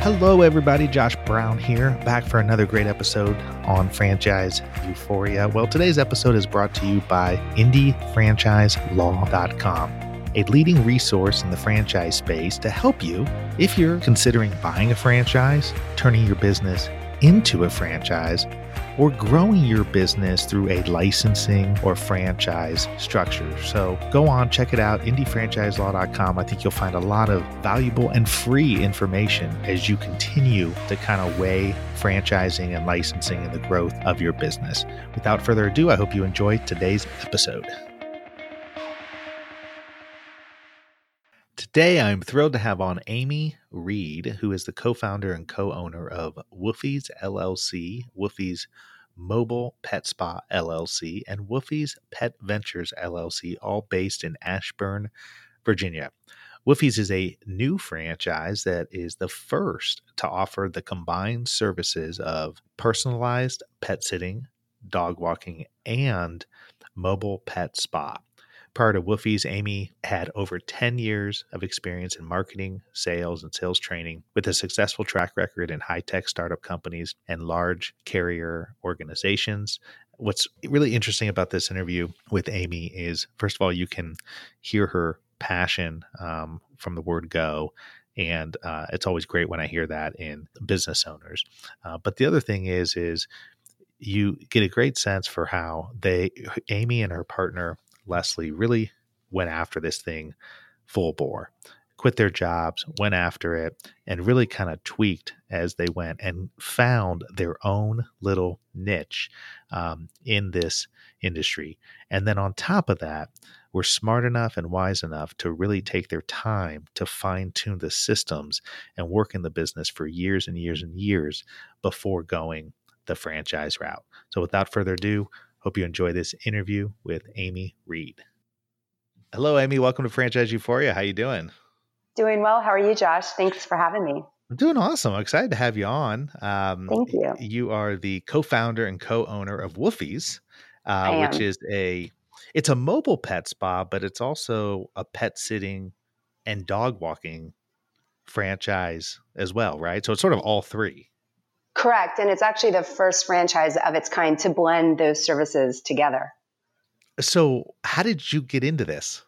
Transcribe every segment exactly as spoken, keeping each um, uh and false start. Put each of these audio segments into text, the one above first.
Hello, everybody. Josh Brown here, back for another great episode on Franchise Euphoria. Well, today's episode is brought to you by Indy Franchise Law dot com, a leading resource in the franchise space to help you if you're considering buying a franchise, turning your business into a franchise, or growing your business through a licensing or franchise structure. So go on, check it out, Indy Franchise Law dot com. I think you'll find a lot of valuable and free information as you continue to kind of weigh franchising and licensing and the growth of your business. Without further ado, I hope you enjoy today's episode. Today, I'm thrilled to have on Amy Reed, who is the co-founder and co-owner of Woofy's L L C, Woofy's Mobile Pet Spa L L C, and Woofy's Pet Ventures L L C, all based in Ashburn, Virginia. Woofy's is a new franchise that is the first to offer the combined services of personalized pet sitting, dog walking, and mobile pet spa. Prior to Woofy's, Amy had over ten years of experience in marketing, sales, and sales training with a successful track record in high-tech startup companies and large carrier organizations. What's really interesting about this interview with Amy is, first of all, you can hear her passion um, from the word go. And uh, it's always great when I hear that in business owners. Uh, but the other thing is, is you get a great sense for how they, Amy and her partner, Leslie, really went after this thing full bore, quit their jobs, went after it, and really kind of tweaked as they went and found their own little niche um, in this industry. And then on top of that, were smart enough and wise enough to really take their time to fine tune the systems and work in the business for years and years and years before going the franchise route. So without further ado, hope you enjoy this interview with Amy Reed. Hello, Amy. Welcome to Franchise Euphoria. How you doing? Doing well. How are you, Josh? Thanks for having me. I'm doing awesome. I'm excited to have you on. Um, Thank you. You are the co-founder and co-owner of Woofy's, uh, which is a it's a mobile pet spa, but it's also a pet sitting and dog walking franchise as well, right? So it's sort of all three. Correct. And it's actually the first franchise of its kind to blend those services together. So how did you get into this?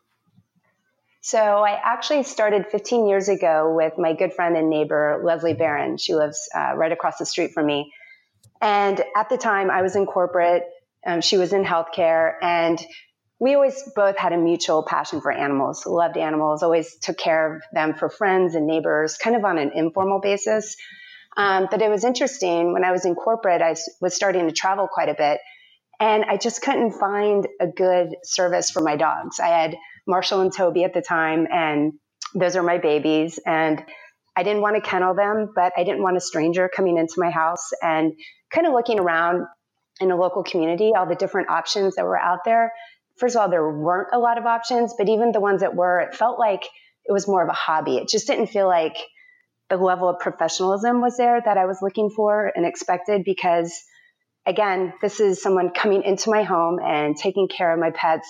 So I actually started fifteen years ago with my good friend and neighbor, Leslie Barron. She lives uh, right across the street from me. And at the time I was in corporate, um, she was in healthcare, and we always both had a mutual passion for animals, loved animals, always took care of them for friends and neighbors, kind of on an informal basis. Um, but it was interesting, when I was in corporate, I was starting to travel quite a bit, and I just couldn't find a good service for my dogs. I had Marshall and Toby at the time, and those are my babies, and I didn't want to kennel them, but I didn't want a stranger coming into my house. And kind of looking around in a local community, all the different options that were out there. First of all, there weren't a lot of options, but even the ones that were, it felt like it was more of a hobby. It just didn't feel like the level of professionalism was there that I was looking for and expected, because again, this is someone coming into my home and taking care of my pets.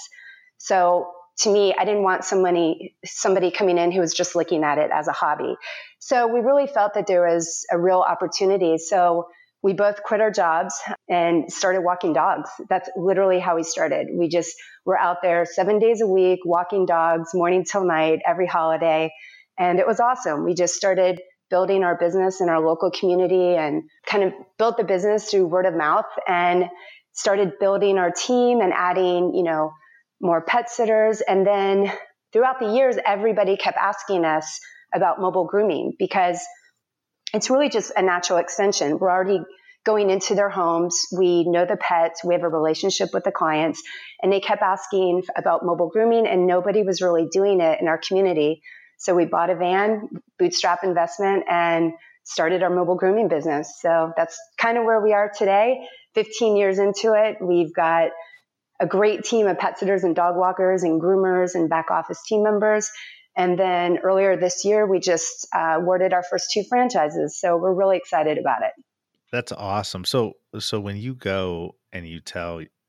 So to me, I didn't want somebody, somebody coming in who was just looking at it as a hobby. So we really felt that there was a real opportunity. So we both quit our jobs and started walking dogs. That's literally how we started. We just were out there seven days a week, walking dogs, morning till night, every holiday. And it was awesome. We just started building our business in our local community and kind of built the business through word of mouth, and started building our team and adding, you know, more pet sitters. And then throughout the years, everybody kept asking us about mobile grooming, because it's really just a natural extension. We're already going into their homes. We know the pets. We have a relationship with the clients, and they kept asking about mobile grooming, and nobody was really doing it in our community. So we bought a van, bootstrap investment, and started our mobile grooming business. So that's kind of where we are today. fifteen years into it, we've got a great team of pet sitters and dog walkers and groomers and back office team members. And then earlier this year, we just uh, awarded our first two franchises. So we're really excited about it. That's awesome. So, so when you go and you tell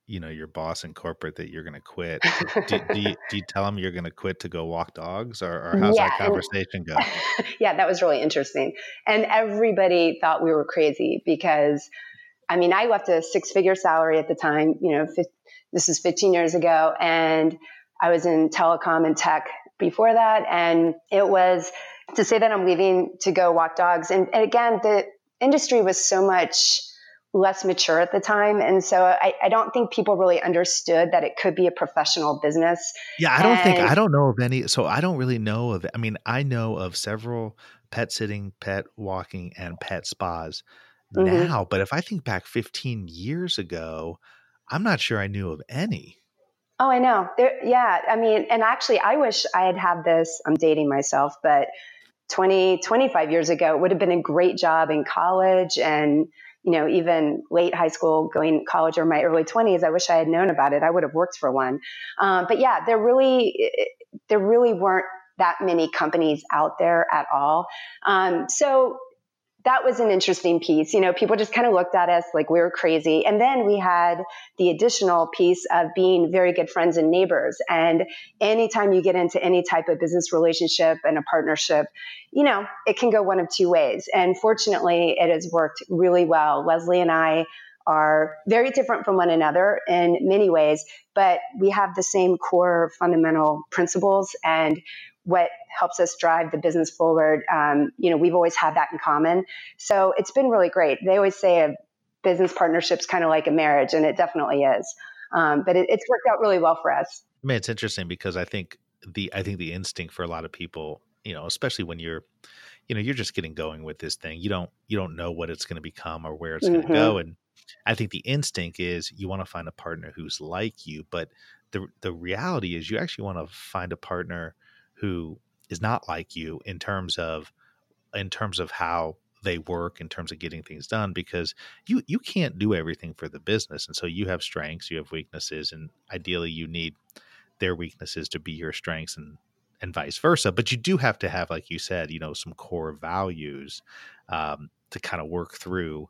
you know, your boss in corporate that you're going to quit, do, do you, do you tell them you're going to quit to go walk dogs, or, or how's Yeah. that And conversation go? yeah, that was really interesting. And everybody thought we were crazy because, I mean, I left a six figure salary at the time, you know, fi- this is fifteen years ago. And I was in telecom and tech before that. And it was to say that I'm leaving to go walk dogs. And, and again, the industry was so much less mature at the time. And so I, I don't think people really understood that it could be a professional business. Yeah, I don't think And I don't know of any. So I don't really know of. I mean, I know of several pet sitting, pet walking, and pet spas mhm. now. But if I think back fifteen years ago, I'm not sure I knew of any. Oh, I know. There, yeah. I mean, and actually, I wish I had had this. I'm dating myself, but twenty, twenty-five years ago, it would have been a great job in college and, you know, even late high school, going to college, or my early twenties. I wish I had known about it. I would have worked for one. Um, but yeah, there really, there really weren't that many companies out there at all. Um, so that was an interesting piece. You know, people just kind of looked at us like we were crazy. And then we had the additional piece of being very good friends and neighbors. And anytime you get into any type of business relationship and a partnership, you know, it can go one of two ways. And fortunately, it has worked really well. Leslie and I are very different from one another in many ways, but we have the same core fundamental principles and what helps us drive the business forward. Um, you know, we've always had that in common. So it's been really great. They always say a business partnership's kind of like a marriage, and it definitely is. Um, but it, it's worked out really well for us. I mean, it's interesting because I think the I think the instinct for a lot of people, you know, especially when you're, you know, you're just getting going with this thing. You don't you don't know what it's going to become or where it's going to go. Mm-hmm. And I think the instinct is you want to find a partner who's like you, but the the reality is you actually want to find a partner who is not like you in terms of in terms of how they work, in terms of getting things done, because you you can't do everything for the business. And so you have strengths, you have weaknesses, and ideally you need their weaknesses to be your strengths, and and vice versa. But you do have to have, like you said, you know, some core values um, to kind of work through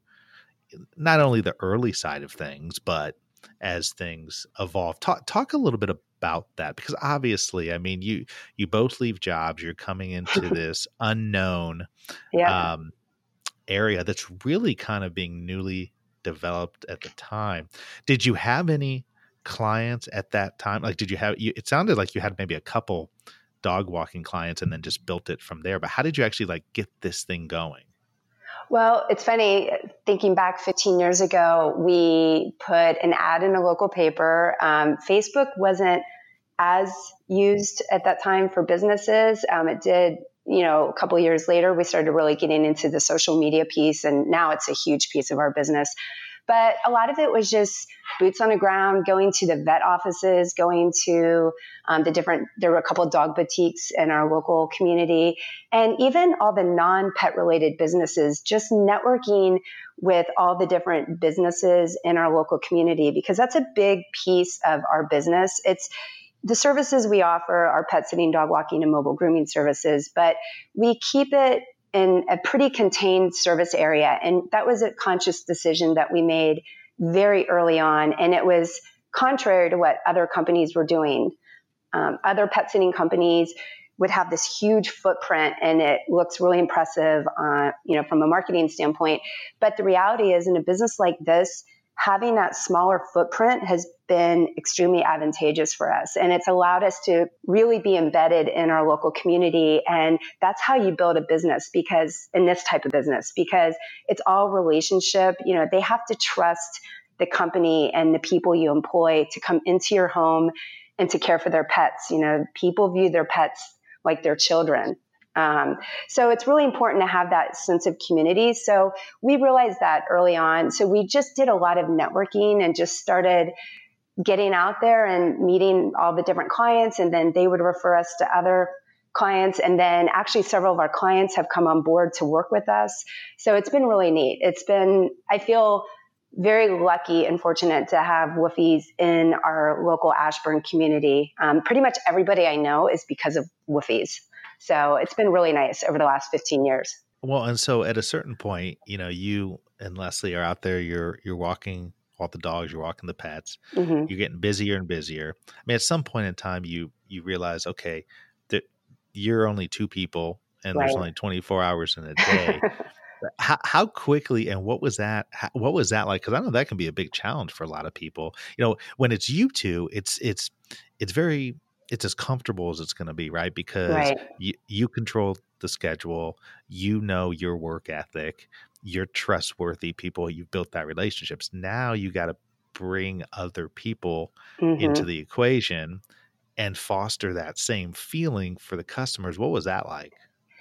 not only the early side of things, but as things evolve. Talk talk a little bit about that, because obviously, I mean, you you both leave jobs, you're coming into this unknown Yeah. um, area that's really kind of being newly developed at the time. Did you have any clients at that time? Like, did you have, you, it sounded like you had maybe a couple dog walking clients and then just built it from there. But how did you actually like get this thing going? Well, it's funny, thinking back fifteen years ago, we put an ad in a local paper. Um, Facebook wasn't as used at that time for businesses. Um, it did, you know, a couple of years later, we started really getting into the social media piece, and now it's a huge piece of our business. But a lot of it was just boots on the ground, going to the vet offices, going to um, the different, there were a couple of dog boutiques in our local community, and even all the non-pet related businesses, just networking with all the different businesses in our local community, because that's a big piece of our business. It's the services we offer are pet sitting, dog walking, and mobile grooming services, but we keep it in a pretty contained service area. And that was a conscious decision that we made very early on. And it was contrary to what other companies were doing. Um, other pet sitting companies would have this huge footprint, and it looks really impressive, uh, you know, from a marketing standpoint. But the reality is, in a business like this, having that smaller footprint has been extremely advantageous for us. And it's allowed us to really be embedded in our local community. And that's how you build a business, because in this type of business, because it's all relationship. You know, they have to trust the company and the people you employ to come into your home and to care for their pets. You know, people view their pets like their children. Um, so it's really important to have that sense of community. So we realized that early on. So we just did a lot of networking and just started getting out there and meeting all the different clients. And then they would refer us to other clients. And then actually several of our clients have come on board to work with us. So it's been really neat. It's been, I feel very lucky and fortunate to have Woofies in our local Ashburn community. Um, pretty much everybody I know is because of Woofies. So it's been really nice over the last fifteen years. Well, and so at a certain point, you know, you and Leslie are out there, you're, you're walking, walk the dogs, you're walking the pets, hmm you're getting busier and busier. I mean, at some point in time, you you realize, okay, that you're only two people and there's Right. only twenty-four hours in a day. How how quickly and what was that? How, what was that like? Because I know that can be a big challenge for a lot of people. You know, when it's you two, it's it's it's very it's as comfortable as it's going to be, right? Because Right. you you control the schedule, you know your work ethic, you're trustworthy people. You've built that relationships. Now you got to bring other people into hmm the equation and foster that same feeling for the customers. What was that like?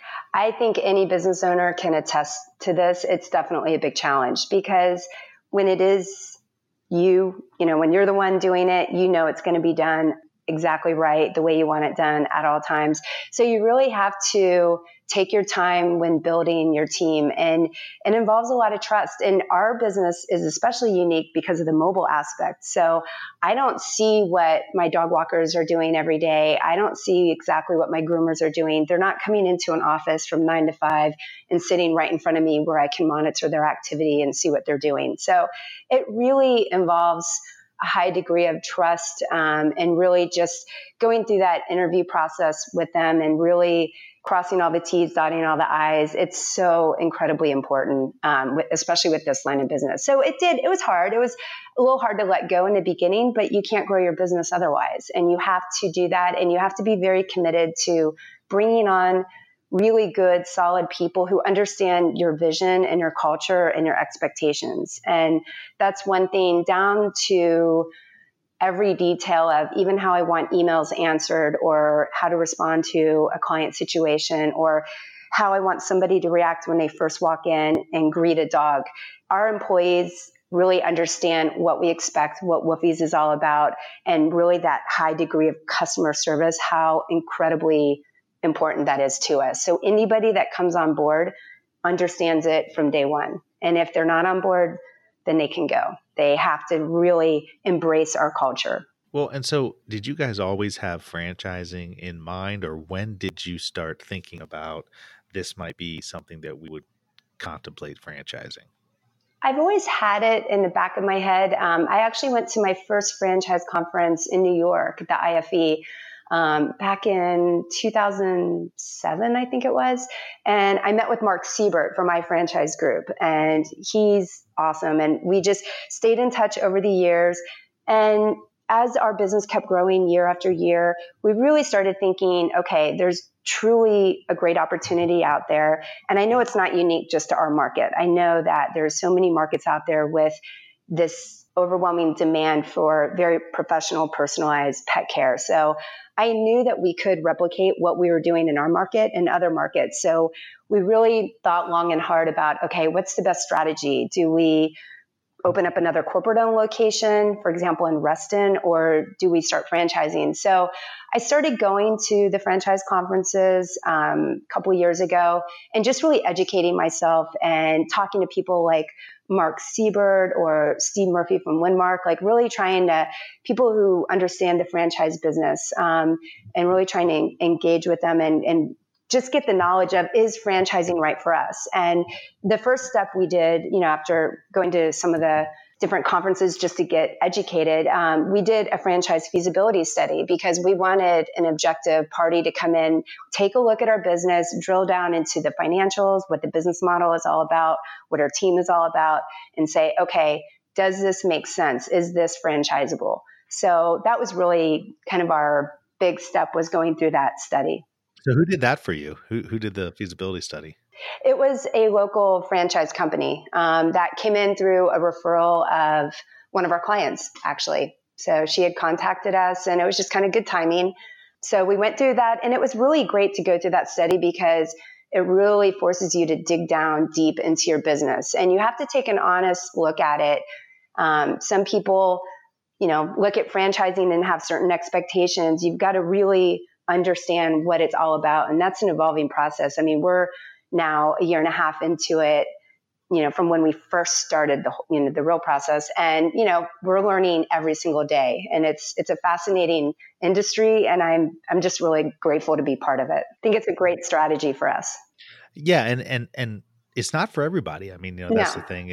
I think any business owner can attest to this. It's definitely a big challenge because when it is you, you know, when you're the one doing it, you know it's going to be done exactly right, the way you want it done at all times. So you really have to take your time when building your team, and it involves a lot of trust. And our business is especially unique because of the mobile aspect. So I don't see what my dog walkers are doing every day. I don't see exactly what my groomers are doing. They're not coming into an office from nine to five and sitting right in front of me where I can monitor their activity and see what they're doing. So it really involves a high degree of trust, um, and really just going through that interview process with them and really crossing all the T's, dotting all the I's. It's so incredibly important, um, especially with this line of business. So it did, it was hard. It was a little hard to let go in the beginning, but you can't grow your business otherwise. And you have to do that. And you have to be very committed to bringing on really good, solid people who understand your vision and your culture and your expectations. And that's one thing, down to every detail of even how I want emails answered, or how to respond to a client situation, or how I want somebody to react when they first walk in and greet a dog. Our employees really understand what we expect, what Woofy's is all about, and really that high degree of customer service, how incredibly important that is to us. So anybody that comes on board understands it from day one. And if they're not on board, then they can go. They have to really embrace our culture. Well, and so did you guys always have franchising in mind, or when did you start thinking about this might be something that we would contemplate franchising? I've always had it in the back of my head. Um, I actually went to my first franchise conference in New York, the I F E, um, back in two thousand seven, I think it was. And I met with Mark Siebert from my franchise group, and he's awesome. And we just stayed in touch over the years. And as our business kept growing year after year, we really started thinking, okay, there's truly a great opportunity out there. And I know it's not unique just to our market. I know that there's so many markets out there with this overwhelming demand for very professional, personalized pet care. So I knew that we could replicate what we were doing in our market in other markets. So we really thought long and hard about, okay, what's the best strategy? Do we open up another corporate-owned location, for example, in Reston, or do we start franchising? So I started going to the franchise conferences um, a couple of years ago and just really educating myself and talking to people like Mark Siebert or Steve Murphy from Winmark, like really trying to, people who understand the franchise business, um, and really trying to engage with them and, and just get the knowledge of, is franchising right for us? And the first step we did, you know, after going to some of the different conferences just to get educated, um, we did a franchise feasibility study because we wanted an objective party to come in, take a look at our business, drill down into the financials, what the business model is all about, what our team is all about, and say, okay, does this make sense? Is this franchisable? So that was really kind of our big step, was going through that study. So who did that for you? Who who did the feasibility study? It was a local franchise company um, that came in through a referral of one of our clients, actually. So she had contacted us, and it was just kind of good timing. So we went through that, and it was really great to go through that study because it really forces you to dig down deep into your business, and you have to take an honest look at it. Um, some people, you know, look at franchising and have certain expectations. You've got to really understand what it's all about. And that's an evolving process. I mean, we're now a year and a half into it, you know, from when we first started the, you know, the real process. And, you know, we're learning every single day, and it's, it's a fascinating industry. And I'm, I'm just really grateful to be part of it. I think it's a great strategy for us. Yeah. And, and, and it's not for everybody. I mean, you know, that's No. the thing is it,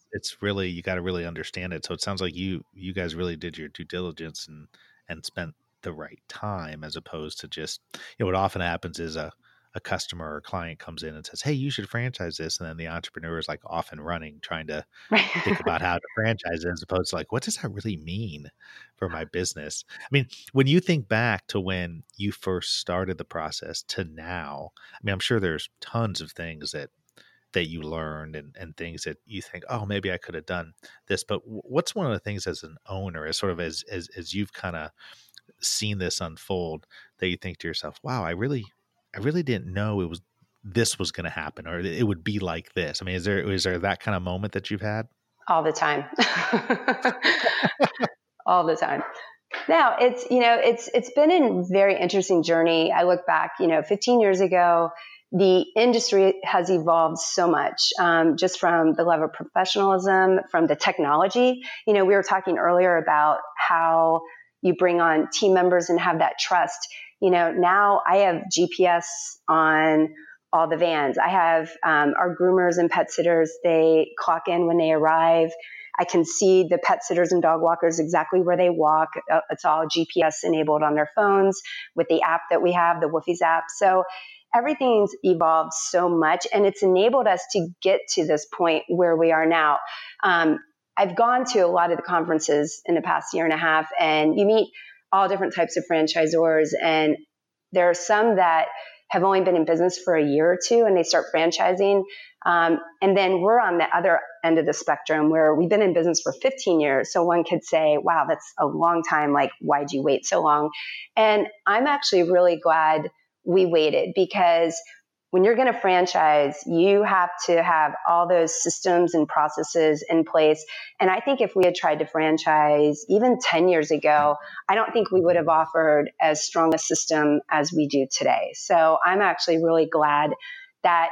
it's really, you got to really understand it. So it sounds like you you guys really did your due diligence and and spent the right time, as opposed to just, you know, what often happens is a a customer or client comes in and says, "Hey, you should franchise this," and then the entrepreneur is like off and running trying to think about how to franchise it, as opposed to like, what does that really mean for my business? I mean, when you think back to when you first started the process to now, I mean, I'm sure there's tons of things that that you learned, and, and things that you think, oh, maybe I could have done this. But w- what's one of the things as an owner, as sort of as as, as you've kind of seen this unfold, that you think to yourself, wow, I really, I really didn't know it was this was going to happen, or it would be like this. I mean, is there is there that kind of moment that you've had? All the time. All the time. Now it's, you know, it's, it's been a very interesting journey. I look back, you know, fifteen years ago, the industry has evolved so much, um, just from the level of professionalism, from the technology. You know, we were talking earlier about how you bring on team members and have that trust. You know, now I have G P S on all the vans. I have um, our groomers and pet sitters, they clock in when they arrive. I can see the pet sitters and dog walkers exactly where they walk. Uh, It's all G P S enabled on their phones with the app that we have, the Woofy's app. So everything's evolved so much, and it's enabled us to get to this point where we are now. Um, I've gone to a lot of the conferences in the past year and a half, and you meet all different types of franchisors, and there are some that have only been in business for a year or two and they start franchising. Um, and then we're on the other end of the spectrum where we've been in business for fifteen years. So one could say, wow, that's a long time. Like, why'd you wait so long? And I'm actually really glad we waited, because when you're going to franchise, you have to have all those systems and processes in place. And I think if we had tried to franchise even ten years ago, I don't think we would have offered as strong a system as we do today. So I'm actually really glad that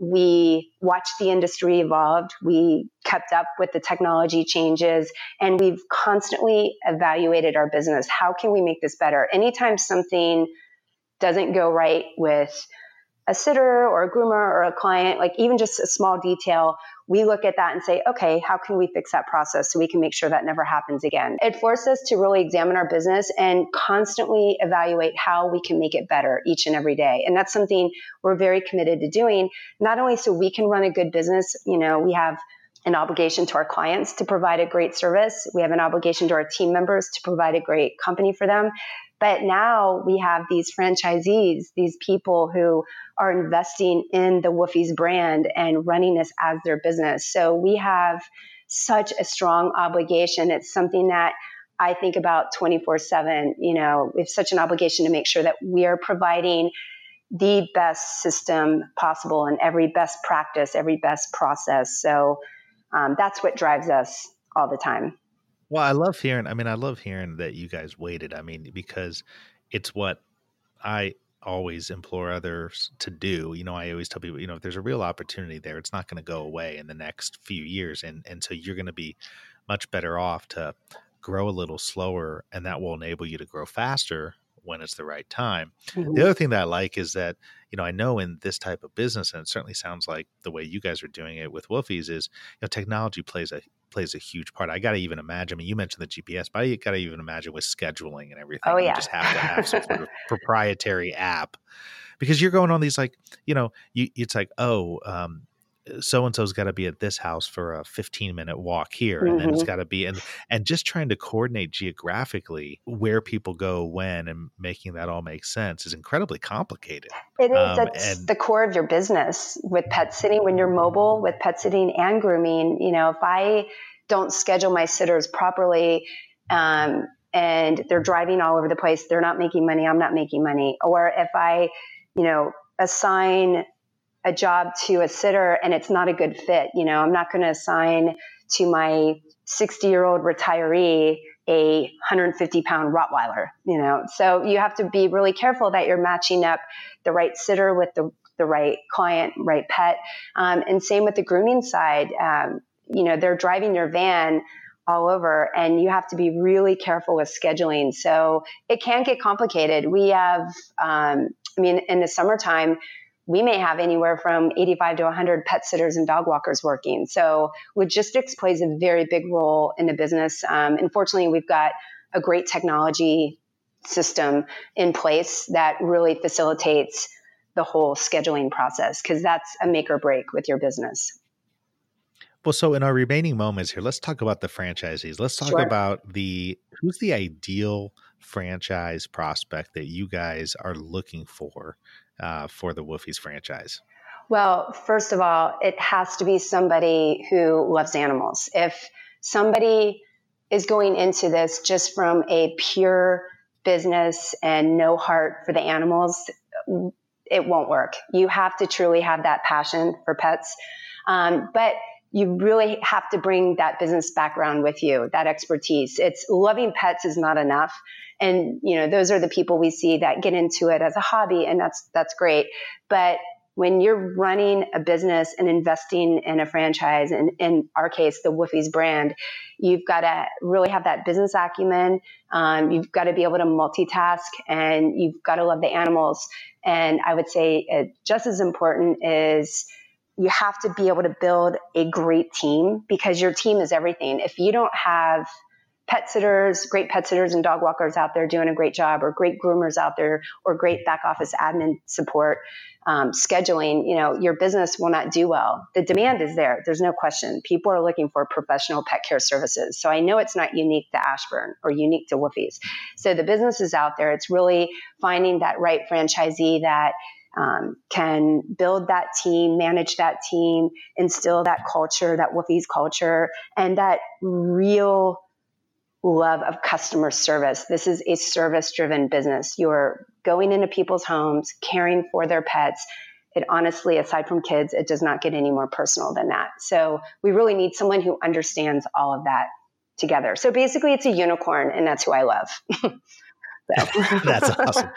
we watched the industry evolve. We kept up with the technology changes, and we've constantly evaluated our business. How can we make this better? Anytime something doesn't go right with a sitter or a groomer or a client, like even just a small detail, we look at that and say, okay, how can we fix that process so we can make sure that never happens again? It forced us to really examine our business and constantly evaluate how we can make it better each and every day. And that's something we're very committed to doing, not only so we can run a good business. You know, we have an obligation to our clients to provide a great service. We have an obligation to our team members to provide a great company for them. But now we have these franchisees, these people who are investing in the Woofy's brand and running this as their business. So we have such a strong obligation. It's something that I think about twenty-four seven. You know, we have such an obligation to make sure that we are providing the best system possible and every best practice, every best process. So um, that's what drives us all the time. Well, I love hearing, I mean, I love hearing that you guys waited. I mean, because it's what I always implore others to do. You know, I always tell people, you know, if there's a real opportunity there, it's not going to go away in the next few years. And, and so you're going to be much better off to grow a little slower, and that will enable you to grow faster when it's the right time. Mm-hmm. The other thing that I like is that, you know, I know in this type of business, and it certainly sounds like the way you guys are doing it with Woofy's, is, you know, technology plays a plays a huge part. I got to even imagine, I mean, you mentioned the G P S, but I got to even imagine with scheduling and everything, Oh, you yeah. just have to have some sort of proprietary app, because you're going on these, like, you know, you, it's like, oh, um, so-and-so's got to be at this house for a fifteen minute walk here. And then it's Mm-hmm. got to be, and, and just trying to coordinate geographically where people go when, and making that all make sense is incredibly complicated. It is. Um, That's and the core of your business with pet sitting. When you're mobile with pet sitting and grooming, you know, if I don't schedule my sitters properly, um, and they're driving all over the place, they're not making money, I'm not making money. Or if I, you know, assign a job to a sitter and it's not a good fit, you know, I'm not going to assign to my sixty year old retiree a one hundred fifty pound Rottweiler, you know. So you have to be really careful that you're matching up the right sitter with the, the right client, right pet. Um, and same with the grooming side. Um, you know, they're driving your van all over, and you have to be really careful with scheduling. So it can get complicated. We have, um, I mean, in the summertime, we may have anywhere from eighty-five to one hundred pet sitters and dog walkers working. So logistics plays a very big role in the business. Um, unfortunately, we've got a great technology system in place that really facilitates the whole scheduling process, because that's a make or break with your business. Well, so in our remaining moments here, let's talk about the franchisees. Let's talk Sure. about the who's the ideal franchise prospect that you guys are looking for uh, for the Woofy's franchise. Well, first of all, it has to be somebody who loves animals. If somebody is going into this just from a pure business and no heart for the animals, it won't work. You have to truly have that passion for pets. Um, but you really have to bring that business background with you, that expertise. It's loving pets is not enough. And, you know, those are the people we see that get into it as a hobby, and that's, that's great. But when you're running a business and investing in a franchise, and in our case, the Woofy's brand, you've got to really have that business acumen. Um, you've got to be able to multitask, and you've got to love the animals. And I would say uh, just as important is you have to be able to build a great team, because your team is everything. If you don't have pet sitters, great pet sitters and dog walkers out there doing a great job, or great groomers out there, or great back office admin support, um, scheduling, you know, your business will not do well. The demand is there. There's no question. People are looking for professional pet care services. So I know it's not unique to Ashburn or unique to Woofy's. So the business is out there. It's really finding that right franchisee that Um, can build that team, manage that team, instill that culture, that Woofy's culture, and that real love of customer service. This is a service-driven business. You're going into people's homes, caring for their pets. It honestly, aside from kids, it does not get any more personal than that. So we really need someone who understands all of that together. So basically, it's a unicorn, and that's who I love. That's awesome.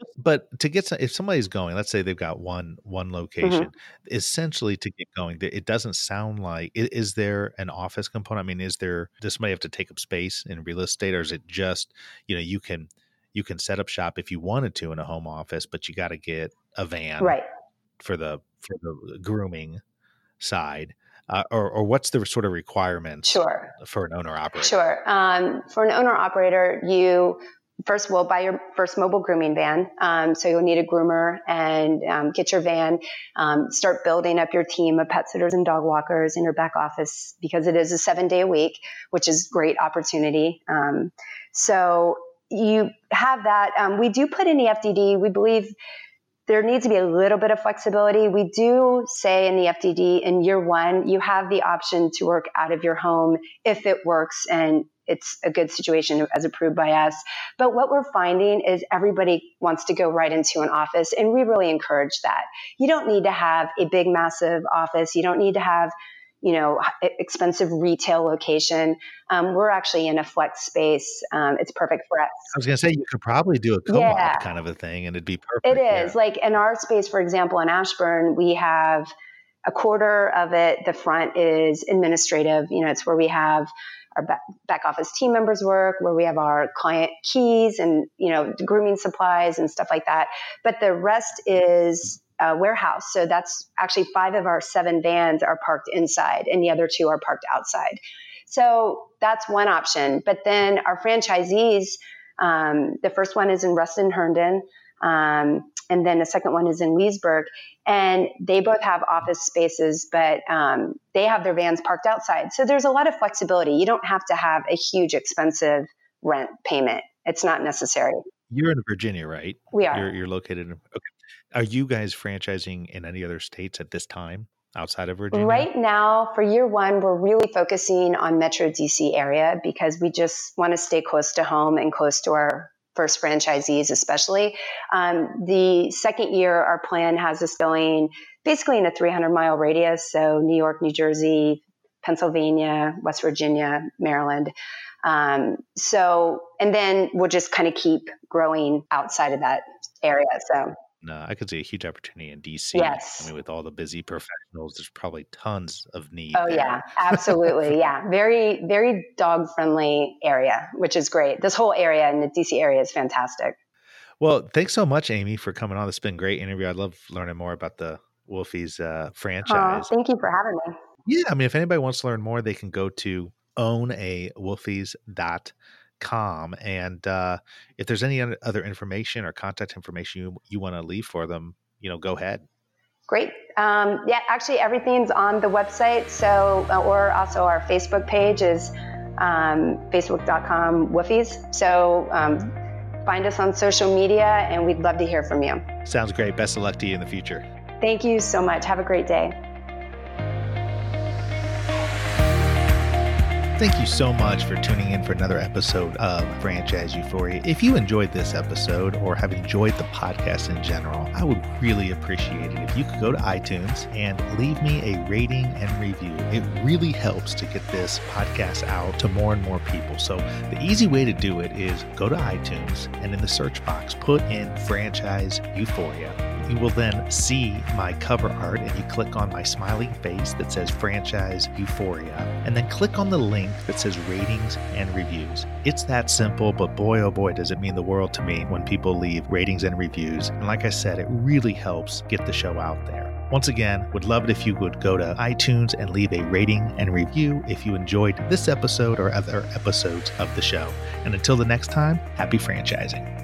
But to get some, if somebody's going, let's say they've got one one location, mm-hmm. essentially to get going, it doesn't sound like, is there an office component? I mean, is there, does somebody have to take up space in real estate, or is it just, you know, you can you can set up shop if you wanted to in a home office, but you got to get a van right. for the for the grooming side? Uh, or, or what's the sort of requirements sure. for an owner operator? Sure. Um, for an owner operator, you First, we'll buy your first mobile grooming van. Um, so you'll need a groomer, and um, get your van, um, start building up your team of pet sitters and dog walkers in your back office, because it is a seven day a week, which is great opportunity. Um, so you have that. Um, we do put in the F D D. We believe there needs to be a little bit of flexibility. We do say in the F D D, in year one, you have the option to work out of your home if it works and it's a good situation as approved by us. But what we're finding is everybody wants to go right into an office, and we really encourage that. You don't need to have a big, massive office. You don't need to have, you know, expensive retail location. Um, we're actually in a flex space. Um, it's perfect for us. I was going to say, you could probably do a co-op yeah. kind of a thing, and it'd be perfect. It is. Yeah. Like in our space, for example, in Ashburn, we have a quarter of it. The front is administrative. You know, it's where we have our back, back office team members work, where we have our client keys and, you know, grooming supplies and stuff like that. But the rest is a warehouse. So that's actually five of our seven vans are parked inside, and the other two are parked outside. So that's one option. But then our franchisees, um, the first one is in Ruston, Herndon. Um, and then the second one is in Leesburg, and they both have office spaces, but um, they have their vans parked outside. So there's a lot of flexibility. You don't have to have a huge expensive rent payment. It's not necessary. You're in Virginia, right? We are. You're, you're located in, okay. Are you guys franchising in any other states at this time outside of Virginia? Right now, for year one, we're really focusing on Metro D C area, because we just want to stay close to home and close to our first franchisees, especially. Um, the second year, our plan has us going basically in a three hundred mile radius. So New York, New Jersey, Pennsylvania, West Virginia, Maryland. Um, so, and then we'll just kind of keep growing outside of that area. So. No, I could see a huge opportunity in D C. Yes. I mean, with all the busy professionals, there's probably tons of need. Oh, there. yeah, absolutely. Yeah. Very, very dog friendly area, which is great. This whole area in the D C area is fantastic. Well, thanks so much, Amy, for coming on. This has been a great interview. I love learning more about the Wolfies uh, Oh, franchise. thank you for having me. Yeah, I mean, if anybody wants to learn more, they can go to own a wolfies dot com. And uh, if there's any other information or contact information you, you want to leave for them, you know, go ahead. Great. Um, yeah, actually, everything's on the website. So, uh, or also our Facebook page is um, facebook dot com Wolfies. So, um, find us on social media, and we'd love to hear from you. Sounds great. Best of luck to you in the future. Thank you so much. Have a great day. Thank you so much for tuning in for another episode of Franchise Euphoria. If you enjoyed this episode or have enjoyed the podcast in general, I would really appreciate it if you could go to iTunes and leave me a rating and review. It really helps to get this podcast out to more and more people. So the easy way to do it is go to iTunes and in the search box, put in Franchise Euphoria. You will then see my cover art, and you click on my smiling face that says Franchise Euphoria, and then click on the link that says ratings and reviews. It's that simple, but boy, oh boy, does it mean the world to me when people leave ratings and reviews. And like I said, it really helps get the show out there. Once again, would love it if you would go to iTunes and leave a rating and review if you enjoyed this episode or other episodes of the show. And until the next time, happy franchising.